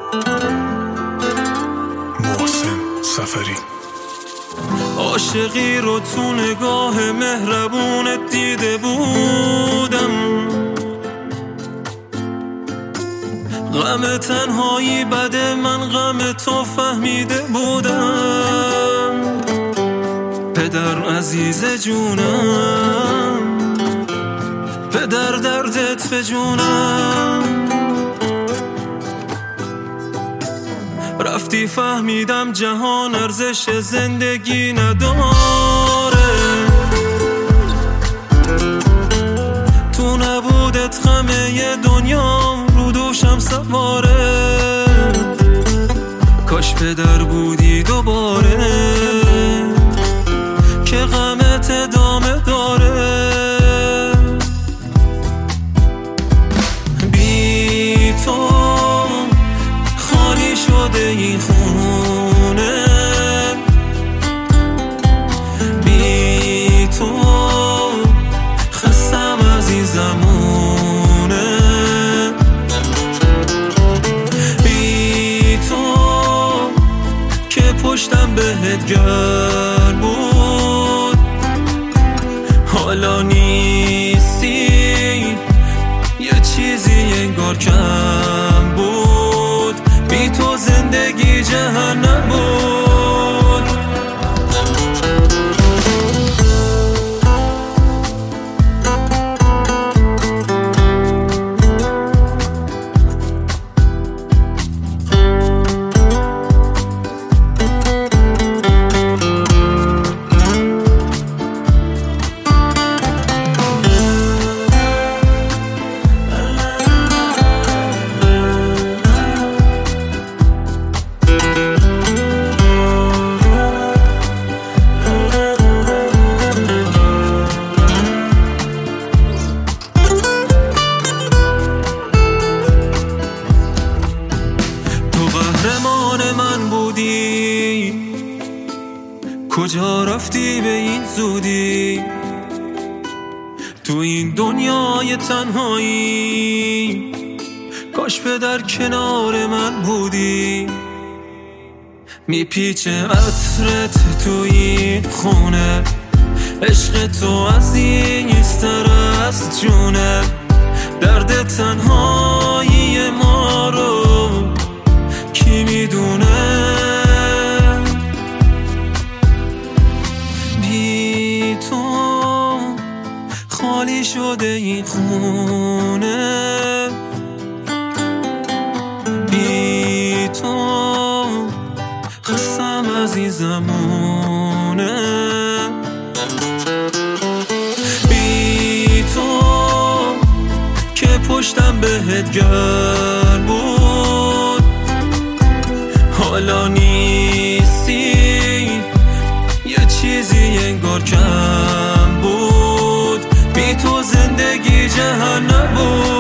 محسن سفری. عاشقی رو تو نگاه مهربونت دیده بودم، غم تنهایی بده، من غم تو فهمیده بودم. پدر عزیز جونم، پدر دردت به جونم. رفتی فهمیدم جهان ارزش زندگی نداره، تو نبودت غمه دنیا رو دوشم سواره. کاش پدر بودی دوباره که غمت ادامه داره. بی تو خالی شده این خونه، بی تو خستم از این زمونه. بی تو که پشتم بهت گرم بود، حالا نیستی، یه چیزی انگار کم بود. بی تو زندگی جهنم بود. قهرمان من بودی، کجا رفتی به این زودی؟ تو این دنیای تنهایی کاش پدر کنار من بودی. میپیچه عطرت تو این خونه، عشق تو عزیزتر از جونه. درد تنهایی ما رو کی میدونه؟ بی تو خالی شده این خونه، بی تو خستم از این زمونه. بی تو که پشتم بهت گرم بود، حالا نیستی، یه چیزی انگار کم بود. بی تو زندگی جهنم بود.